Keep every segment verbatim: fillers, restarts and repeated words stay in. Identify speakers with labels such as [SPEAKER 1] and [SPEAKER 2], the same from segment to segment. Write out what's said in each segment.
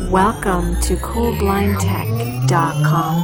[SPEAKER 1] Welcome to cool blind tech dot com.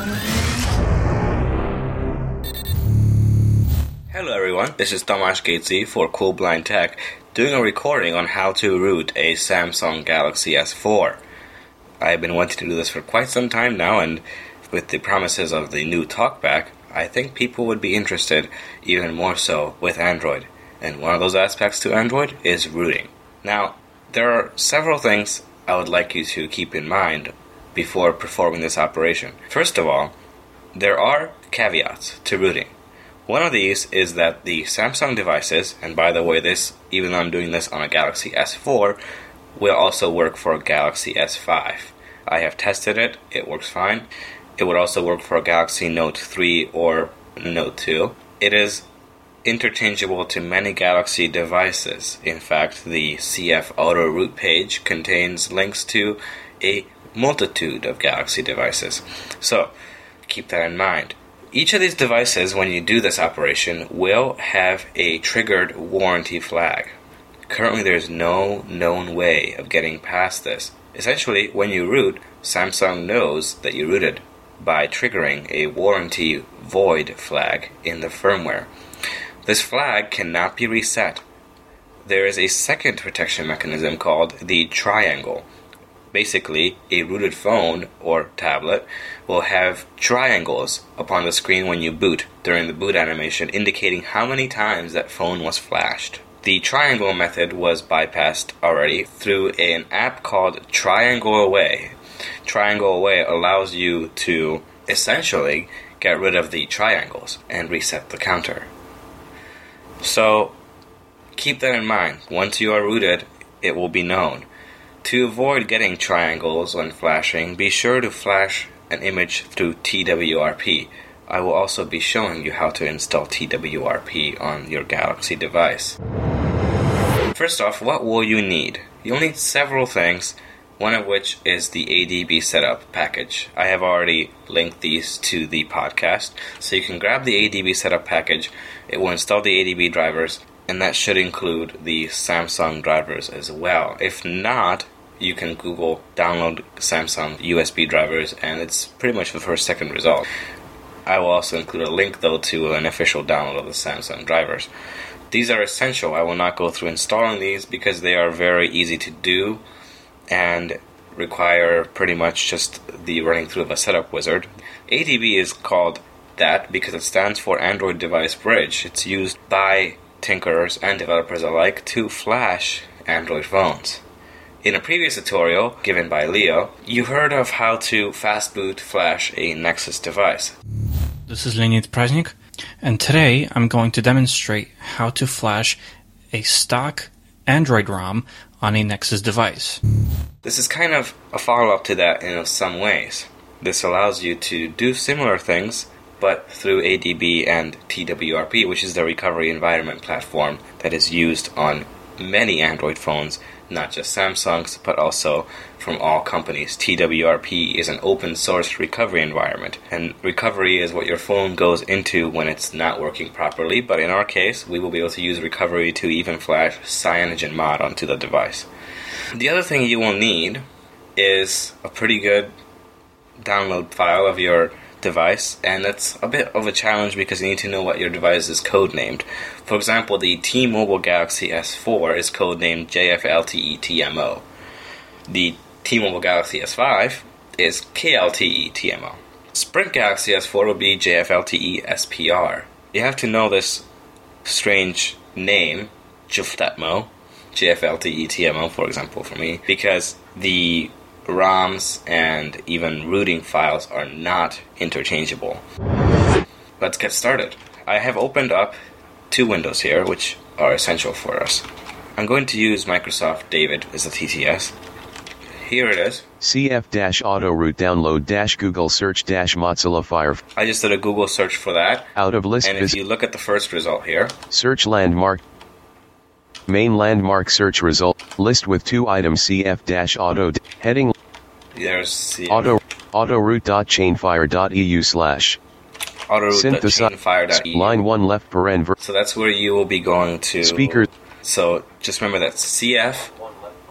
[SPEAKER 2] Hello everyone, this is Tomasz Gatesy for Cool Blind Tech, doing a recording on how to root a Samsung Galaxy S four. I've been wanting to do this for quite some time now, and with the promises of the new TalkBack, I think people would be interested even more so with Android. And one of those aspects to Android is rooting. Now, there are several things I would like you to keep in mind before performing this operation. First of all, there are caveats to rooting. One of these is that the Samsung devices, and by the way, this, even though I'm doing this on a Galaxy S four, will also work for a Galaxy S five. I have tested it, it works fine. It would also work for a Galaxy Note three or Note two. It is interchangeable to many Galaxy devices. In fact, the C F Auto Root page contains links to a multitude of Galaxy devices. So, keep that in mind. Each of these devices, when you do this operation, will have a triggered warranty flag. Currently, there is no known way of getting past this. Essentially, when you root, Samsung knows that you rooted by triggering a warranty void flag in the firmware. This flag cannot be reset. There is a second protection mechanism called the triangle. Basically, a rooted phone or tablet will have triangles upon the screen when you boot during the boot animation, indicating how many times that phone was flashed. The triangle method was bypassed already through an app called Triangle Away. Triangle Away allows you to essentially get rid of the triangles and reset the counter. So, keep that in mind. Once you are rooted, it will be known. To avoid getting triangles when flashing, be sure to flash an image through T W R P. I will also be showing you how to install T W R P on your Galaxy device. First off, what will you need? You'll need several things, one of which is the A D B setup package. I have already linked these to the podcast, so you can grab the A D B setup package. It will install the A D B drivers, and that should include the Samsung drivers as well. If not, you can Google download Samsung U S B drivers, and it's pretty much the first second result. I will also include a link, though, to an official download of the Samsung drivers. These are essential. I will not go through installing these because they are very easy to do and require pretty much just the running through of a setup wizard. A D B is called that because it stands for Android Device Bridge. It's used by tinkerers and developers alike to flash Android phones. In a previous tutorial given by Leo, you heard of how to fast boot flash a Nexus device.
[SPEAKER 3] This is Leonid Praznik, and today I'm going to demonstrate how to flash a stock Android ROM on a Nexus device.
[SPEAKER 2] This is kind of a follow-up to that in some ways. This allows you to do similar things, but through A D B and T W R P, which is the recovery environment platform that is used on many Android phones, not just Samsung's, but also from all companies. T W R P is an open-source recovery environment, and recovery is what your phone goes into when it's not working properly, but in our case, we will be able to use recovery to even flash CyanogenMod onto the device. The other thing you will need is a pretty good download file of your device, and that's a bit of a challenge because you need to know what your device is codenamed. For example, the T-Mobile Galaxy S four is codenamed J F L T E T M O. The T-Mobile Galaxy S five is K L T E T M O. Sprint Galaxy S four will be J F L T E S P R. You have to know this strange name, J F L T E T M O, J F L T E T M O, for example, for me, because the ROMs and even rooting files are not interchangeable. Let's get started. I have opened up two windows here, which are essential for us. I'm going to use Microsoft David as a T T S. Here it is.
[SPEAKER 4] C F-auto root download dash Google search dash Mozilla Firefox.
[SPEAKER 2] I just did a Google search for that.
[SPEAKER 4] Out of list.
[SPEAKER 2] And if you look at the first result here.
[SPEAKER 4] Search landmark. Main landmark search result. List with two items. C F-auto. Heading.
[SPEAKER 2] There's C F.
[SPEAKER 4] Auto. Autoroot.chainfire.eu slash.
[SPEAKER 2] Autoroot.chainfire.eu.
[SPEAKER 4] Line one left paren. Ver-
[SPEAKER 2] so that's where you will be going to.
[SPEAKER 4] Speaker.
[SPEAKER 2] So just remember that C F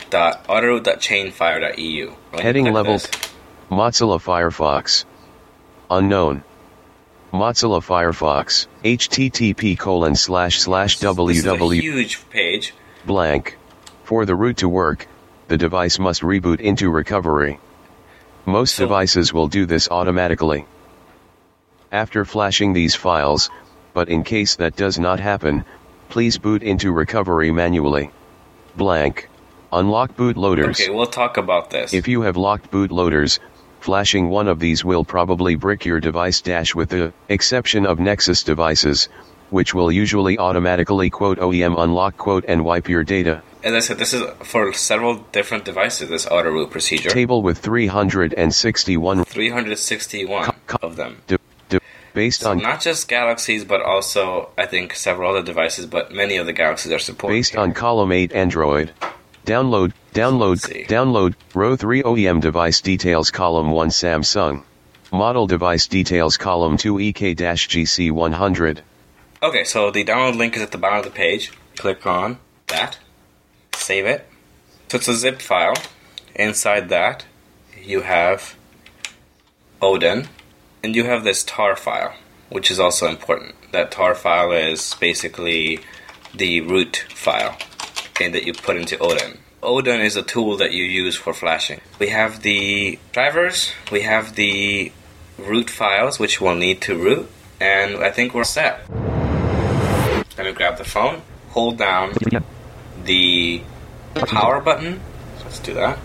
[SPEAKER 2] dot autoroute dot chainfire dot e u.
[SPEAKER 4] Heading level Mozilla Firefox. Unknown. Mozilla Firefox. http colon slash slash www.
[SPEAKER 2] This is a huge page.
[SPEAKER 4] Blank. For the root to work, the device must reboot into recovery. Most
[SPEAKER 2] So-
[SPEAKER 4] devices will do this automatically. After flashing these files, but in case that does not happen, please boot into recovery manually. Blank. Unlock bootloaders.
[SPEAKER 2] Okay, we'll talk about this.
[SPEAKER 4] If you have locked bootloaders, flashing one of these will probably brick your device dash with the exception of Nexus devices, which will usually automatically quote O E M unlock quote and wipe your data.
[SPEAKER 2] As I said, this is for several different devices, this auto root procedure.
[SPEAKER 4] Table with three hundred sixty-one
[SPEAKER 2] three hundred sixty-one of them.
[SPEAKER 4] de- de- based
[SPEAKER 2] So
[SPEAKER 4] on
[SPEAKER 2] not just Galaxies, but also, I think, several other devices, but many of the Galaxies are supported.
[SPEAKER 4] based
[SPEAKER 2] here.
[SPEAKER 4] on column eight Android. Download, download,
[SPEAKER 2] Let's see.
[SPEAKER 4] download, row three O E M device details column one Samsung. Model device details column two E K G C one hundred.
[SPEAKER 2] Okay, so the download link is at the bottom of the page. Click on that. Save it. So it's a zip file. Inside that, you have Odin, and you have this tar file, which is also important. That tar file is basically the root file and that you put into Odin. Odin is a tool that you use for flashing. We have the drivers, we have the root files, which we'll need to root, and I think we're set. Let me grab the phone, hold down the power button. Let's do that.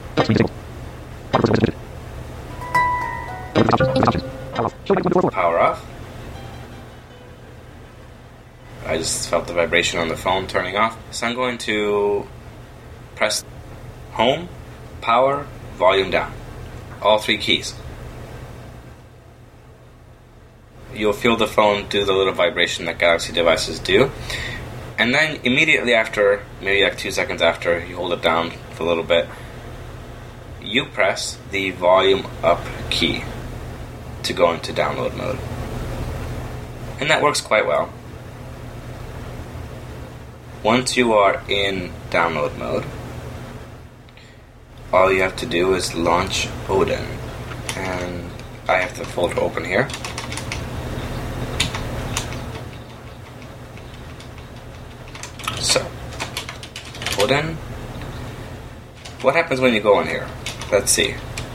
[SPEAKER 2] Power off. I just felt the vibration on the phone turning off. So I'm going to press home, power, volume down. All three keys. You'll feel the phone do the little vibration that Galaxy devices do. And then immediately after, maybe like two seconds after, you hold it down for a little bit, you press the volume up key to go into download mode. And that works quite well. Once you are in download mode, all you have to do is launch Odin. And I have the folder open here. So, Odin. What happens when you go in here? Let's see.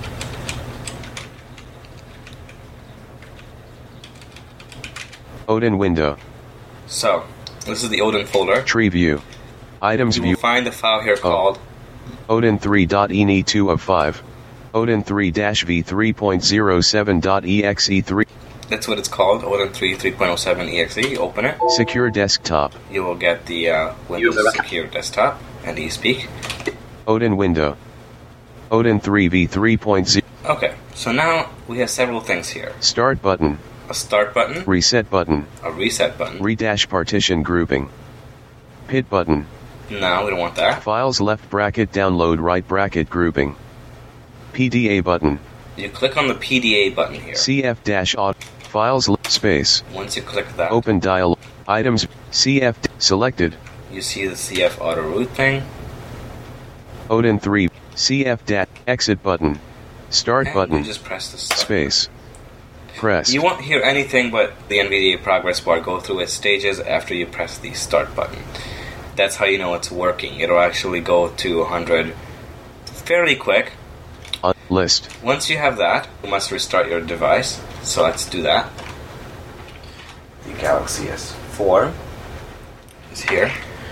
[SPEAKER 4] Odin window.
[SPEAKER 2] So, this is the Odin folder.
[SPEAKER 4] Tree view. Items
[SPEAKER 2] You
[SPEAKER 4] view.
[SPEAKER 2] will find the file here called
[SPEAKER 4] Odin three dot E N I two of five. Odin three V three point oh seven dot E X E three.
[SPEAKER 2] That's what it's called, Odin three three point oh seven E X E. Open it.
[SPEAKER 4] Secure desktop.
[SPEAKER 2] You will get the uh, Windows Secure Desktop and eSpeak.
[SPEAKER 4] Odin window. Odin three V three point oh.
[SPEAKER 2] Okay, so now we have several things here.
[SPEAKER 4] Start button.
[SPEAKER 2] A start button,
[SPEAKER 4] Reset button.
[SPEAKER 2] a reset button.
[SPEAKER 4] Redash partition grouping. P I D button.
[SPEAKER 2] No, we don't want that.
[SPEAKER 4] Files left bracket download right bracket grouping. P D A button.
[SPEAKER 2] You click on the P D A button here.
[SPEAKER 4] C F dash auto. Files li- space.
[SPEAKER 2] Once you click that,
[SPEAKER 4] Open dialog. Items. C F d- selected.
[SPEAKER 2] you see the C F auto root thing.
[SPEAKER 4] Odin three. C F dash exit button. Start
[SPEAKER 2] And
[SPEAKER 4] button.
[SPEAKER 2] you just press the start.
[SPEAKER 4] Space. Press.
[SPEAKER 2] You won't hear anything but the NVDA progress bar go through its stages after you press the start button. That's how you know it's working. It'll actually go to one hundred fairly quick.
[SPEAKER 4] Un- list.
[SPEAKER 2] Once you have that, you must restart your device. So let's do that. The Galaxy S four is here.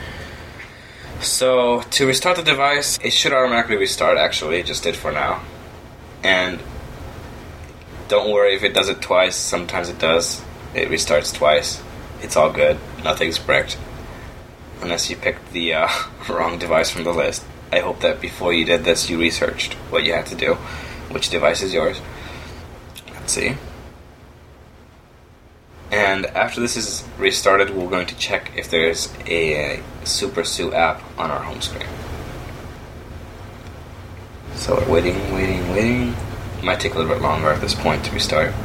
[SPEAKER 2] So to restart the device, it should automatically restart actually. It just did for now. And don't worry if it does it twice. Sometimes it does. It restarts twice. It's all good. Nothing's bricked. Unless you picked the uh, wrong device from the list. I hope that before you did this, you researched what you had to do. Which device is yours? Let's see. And after this is restarted, we're going to check if there's a Super Sue app on our home screen. So we're waiting, waiting, waiting. It might take a little bit longer at this point to restart.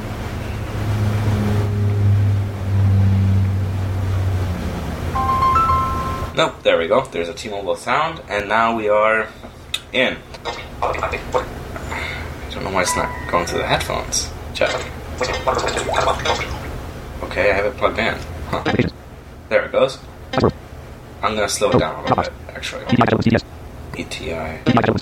[SPEAKER 2] Nope, there we go. There's a T-Mobile sound, and now we are in. I don't know why it's not going through the headphones. Check. Okay, I have it plugged in. Huh. There it goes. I'm gonna slow it down a little bit, actually. E T I.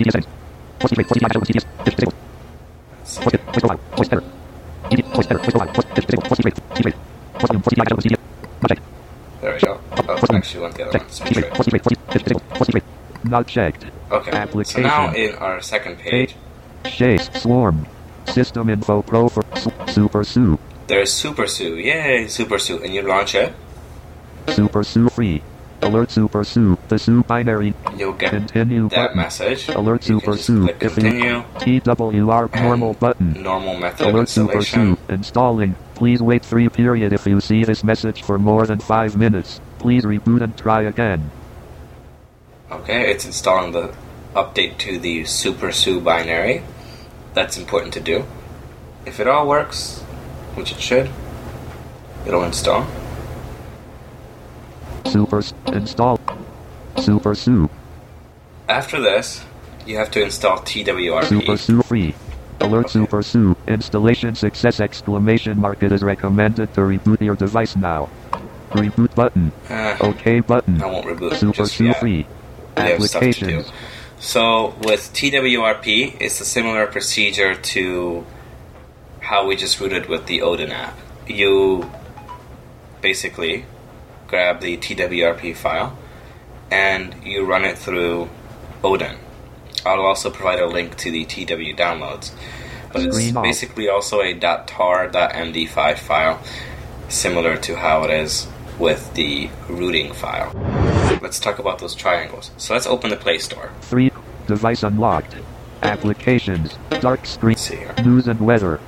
[SPEAKER 2] There we go. Oh, actually went the other one. Speech rate.
[SPEAKER 5] Not checked.
[SPEAKER 2] Okay, so now in our second page,
[SPEAKER 5] Chase Swarm System Info Pro for Super Sue.
[SPEAKER 2] There's Super Sue. Yay, Super Sue. And you launch it.
[SPEAKER 5] Super Sue free. Alert Super Sue. The Sue binary.
[SPEAKER 2] You'll get
[SPEAKER 5] Continue
[SPEAKER 2] that
[SPEAKER 5] button.
[SPEAKER 2] message.
[SPEAKER 5] Alert
[SPEAKER 2] You
[SPEAKER 5] Super
[SPEAKER 2] can just
[SPEAKER 5] Sue.
[SPEAKER 2] click continue.
[SPEAKER 5] T W R normal
[SPEAKER 2] and
[SPEAKER 5] button.
[SPEAKER 2] Normal method of
[SPEAKER 5] Alert Super
[SPEAKER 2] installation.
[SPEAKER 5] Sue. Installing. Please wait three period if you see this message for more than five minutes. Please reboot and try again.
[SPEAKER 2] Okay, it's installing the update to the Super Sue binary. That's important to do. If it all works, which it should, it'll install.
[SPEAKER 5] Super S- install. Super Sue.
[SPEAKER 2] After this, you have to install T W R P.
[SPEAKER 5] Super Sue free. Alert Super Sue. Installation success exclamation mark. It is recommended to reboot your device now. Reboot button.
[SPEAKER 2] Uh,
[SPEAKER 5] OK button.
[SPEAKER 2] I won't reboot
[SPEAKER 5] Super
[SPEAKER 2] just
[SPEAKER 5] Sue
[SPEAKER 2] yet.
[SPEAKER 5] free.
[SPEAKER 2] We have stuff to do.
[SPEAKER 5] Applications.
[SPEAKER 2] So with T W R P, it's a similar procedure to how we just rooted with the Odin app. You basically grab the T W R P file and you run it through Odin. I'll also provide a link to the T W downloads. But it's
[SPEAKER 5] Screen off.
[SPEAKER 2] basically also a .tar .m d five file, similar to how it is with the rooting file. Let's talk about those triangles. So let's open the Play Store.
[SPEAKER 5] three. Device unlocked. Applications. Dark screen.
[SPEAKER 2] Let's see here.
[SPEAKER 5] News and weather.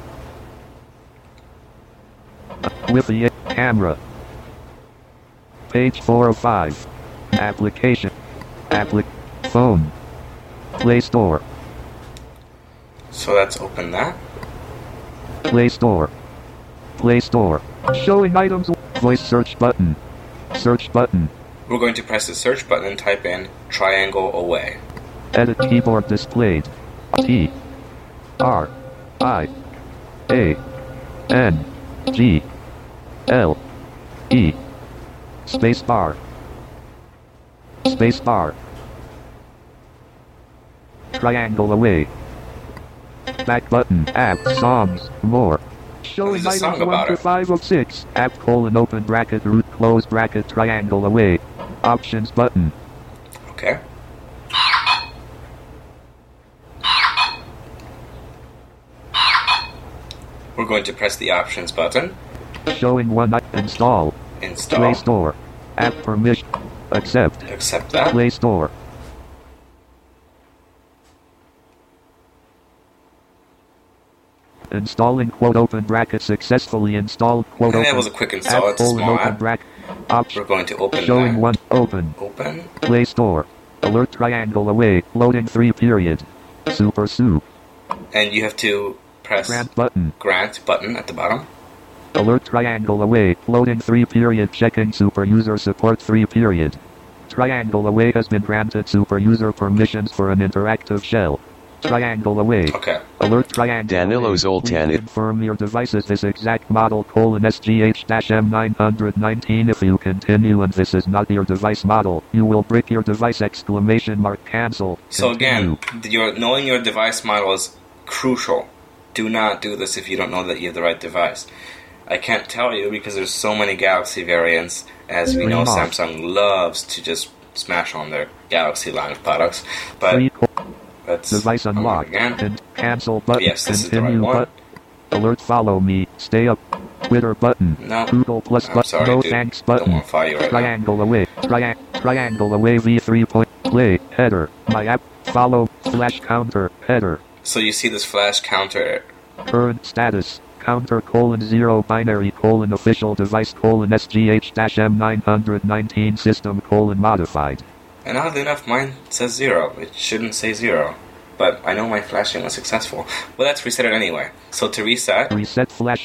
[SPEAKER 5] Wi-Fi camera. Page four of five. Application. Applic. Phone. Play Store.
[SPEAKER 2] So let's open that.
[SPEAKER 5] Play Store. Play Store. Showing items. Voice search button. Search button.
[SPEAKER 2] We're going to press the search button and type in triangle away.
[SPEAKER 5] Edit keyboard displayed. T. R. I. A. N. G. L. E. Space bar. Space bar. Triangle away. Back button. App. Songs. More. Showing
[SPEAKER 2] There's a song
[SPEAKER 5] items one
[SPEAKER 2] about
[SPEAKER 5] to
[SPEAKER 2] it.
[SPEAKER 5] five of six. App colon open bracket root close bracket triangle away. Options button.
[SPEAKER 2] Okay. We're going to press the options button.
[SPEAKER 5] Showing one. i- Install.
[SPEAKER 2] Install.
[SPEAKER 5] Play Store. App permission. Accept.
[SPEAKER 2] Accept that.
[SPEAKER 5] Play Store. Installing quote open bracket successfully installed quote
[SPEAKER 2] And
[SPEAKER 5] open.
[SPEAKER 2] that was a quick install.
[SPEAKER 5] App
[SPEAKER 2] It's a
[SPEAKER 5] colon
[SPEAKER 2] small
[SPEAKER 5] open
[SPEAKER 2] app.
[SPEAKER 5] bracket.
[SPEAKER 2] We're
[SPEAKER 5] Option.
[SPEAKER 2] going to open
[SPEAKER 5] Showing
[SPEAKER 2] that.
[SPEAKER 5] one. Open.
[SPEAKER 2] Open.
[SPEAKER 5] Play Store. Alert triangle away. Loading three period. Super Sue.
[SPEAKER 2] And you have to press
[SPEAKER 5] Grant button.
[SPEAKER 2] grant button at the bottom.
[SPEAKER 5] Alert triangle away. Loading three period. Checking super user support three period. Triangle away has been granted super user permissions for an interactive shell. Triangle away.
[SPEAKER 2] Okay.
[SPEAKER 5] Alert triangle.
[SPEAKER 4] Danilo
[SPEAKER 5] away.
[SPEAKER 4] Zoltan.
[SPEAKER 5] Please confirm your device is this exact model colon S G H M nine nineteen. If you continue and this is not your device model, you will brick your device exclamation mark cancel.
[SPEAKER 2] So
[SPEAKER 5] Continue.
[SPEAKER 2] again, your, knowing your device model is crucial. Do not do this if you don't know that you have the right device. I can't tell you because there's so many Galaxy variants. As we know,
[SPEAKER 5] Remote.
[SPEAKER 2] Samsung loves to just smash on their Galaxy line of products. But
[SPEAKER 5] Three co-
[SPEAKER 2] let's
[SPEAKER 5] device
[SPEAKER 2] unlock
[SPEAKER 5] unlocked.
[SPEAKER 2] again.
[SPEAKER 5] And cancel button.
[SPEAKER 2] Yes, this is the right
[SPEAKER 5] Continue
[SPEAKER 2] one.
[SPEAKER 5] button. Alert follow me. Stay up. Twitter button.
[SPEAKER 2] No.
[SPEAKER 5] Google plus
[SPEAKER 2] I'm
[SPEAKER 5] button.
[SPEAKER 2] sorry,
[SPEAKER 5] No
[SPEAKER 2] dude.
[SPEAKER 5] thanks
[SPEAKER 2] Don't
[SPEAKER 5] button.
[SPEAKER 2] want to follow you right now.
[SPEAKER 5] Triangle away. Tri- triangle away V three point play header. My app follow flash counter header.
[SPEAKER 2] So you see this flash counter.
[SPEAKER 5] Current status. Counter colon zero binary colon official device colon S G H M nine nineteen system colon modified.
[SPEAKER 2] And oddly enough, mine says zero. It shouldn't say zero. But I know my flashing was successful. Well, let's reset it anyway. So to reset,
[SPEAKER 5] Reset flash.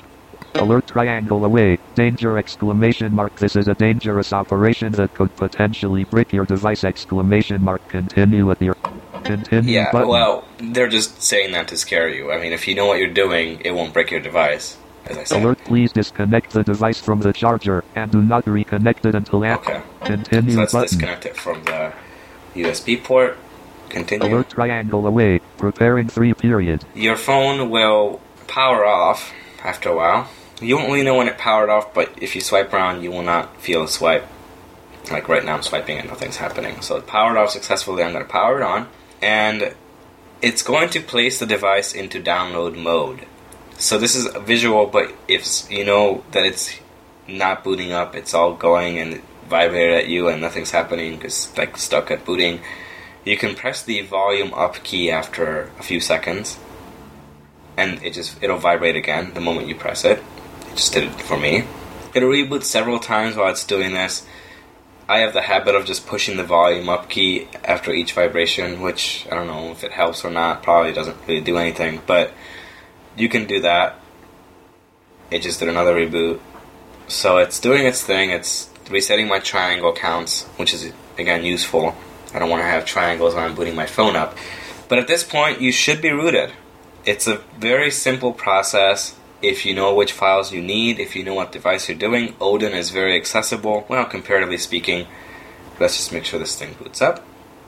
[SPEAKER 5] Alert triangle away. Danger exclamation mark. This is a dangerous operation that could potentially break your device exclamation mark. Continue with your continue
[SPEAKER 2] Yeah,
[SPEAKER 5] button.
[SPEAKER 2] well, they're just saying that to scare you. I mean, if you know what you're doing, it won't break your device, as I said.
[SPEAKER 5] Alert, please disconnect the device from the charger and do not reconnect it until after.
[SPEAKER 2] Okay.
[SPEAKER 5] Continue
[SPEAKER 2] So let's
[SPEAKER 5] button.
[SPEAKER 2] disconnect it from the U S B port. Continue.
[SPEAKER 5] Alert triangle away. Preparing three period.
[SPEAKER 2] Your phone will power off after a while. You won't really know when it powered off, but if you swipe around, you will not feel a swipe. Like right now I'm swiping and nothing's happening. So it powered off successfully. I'm going to power it on. And it's going to place the device into download mode. So this is a visual, but if you know that it's not booting up, it's all going and vibrated at you and nothing's happening because it's like stuck at booting, you can press the volume up key after a few seconds and it just it'll vibrate again the moment you press it. It just did it for me. It'll reboot several times while it's doing this. I have the habit of just pushing the volume up key after each vibration, which I don't know if it helps or not. Probably doesn't really do anything, but you can do that. It just did another reboot. So it's doing its thing. It's resetting my triangle counts, which is, again, useful. I don't want to have triangles when I'm booting my phone up. But at this point, you should be rooted. It's a very simple process. If you know which files you need, if you know what device you're doing, Odin is very accessible, well, comparatively speaking. Let's just make sure this thing boots up.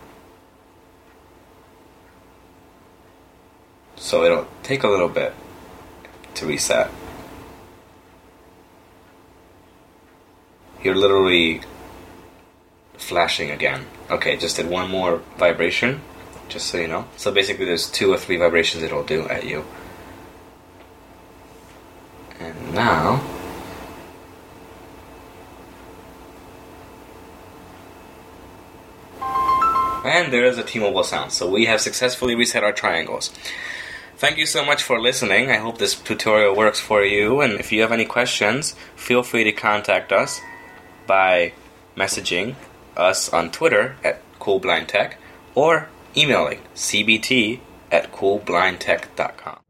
[SPEAKER 2] So it'll take a little bit to reset. You're literally flashing again. Okay, just did one more vibration, just so you know. So basically there's two or three vibrations it'll do at you. And now, and there is a T-Mobile sound. So we have successfully reset our triangles. Thank you so much for listening. I hope this tutorial works for you. And if you have any questions, feel free to contact us by messaging us on Twitter at CoolBlindTech or emailing c b t at cool blind tech dot com.